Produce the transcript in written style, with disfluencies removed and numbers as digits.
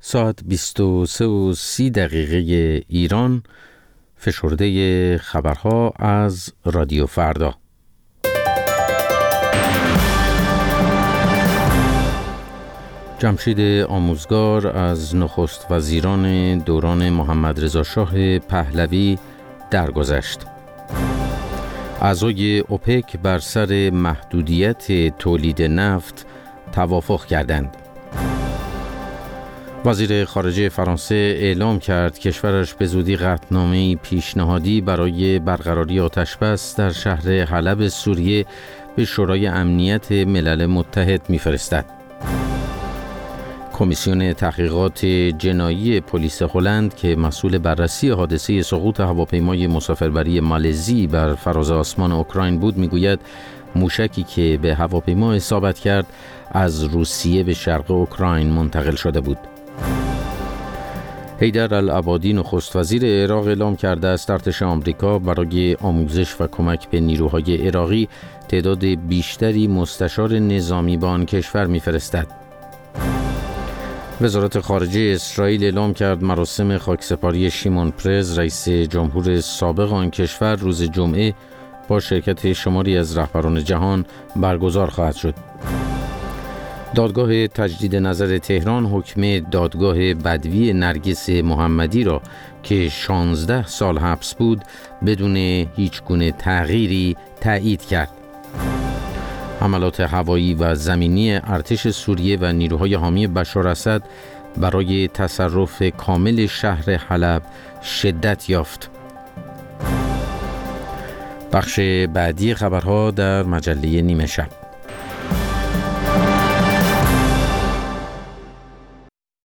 ساعت 23:30 ایران، فشرده خبرها از رادیو فردا. جمشید آموزگار از نخست وزیران دوران محمد رضا شاه پهلوی درگذشت. اعضای اوپک بر سر محدودیت تولید نفت توافق کردند. وزیر خارجه فرانسه اعلام کرد کشورش به زودی قطعنامه‌ای پیشنهادی برای برقراری آتش‌بس در شهر حلب سوریه به شورای امنیت ملل متحد می‌فرستد. کمیسیون تحقیقات جنایی پلیس هلند که مسئول بررسی حادثه سقوط هواپیمای مسافربری مالزی بر فراز آسمان اوکراین بود میگوید موشکی که به هواپیما اصابت کرد از روسیه به شرق اوکراین منتقل شده بود. حیدر العبادی نخست وزیر عراق اعلام کرده است ارتش آمریکا برای آموزش و کمک به نیروهای عراقی تعداد بیشتری مستشار نظامی به آن کشور می‌فرستد. وزارت خارجه اسرائیل اعلام کرد مراسم خاکسپاری شیمون پرز رئیس جمهور سابق آن کشور روز جمعه با شرکت شماری از رهبران جهان برگزار خواهد شد. دادگاه تجدید نظر تهران حکم دادگاه بدوی نرگس محمدی را که 16 سال حبس بود بدون هیچ گونه تغییری تایید کرد. حملات هوایی و زمینی ارتش سوریه و نیروهای حامی بشار اسد برای تصرف کامل شهر حلب شدت یافت. بخش بعدی خبرها در مجله نیمه شب.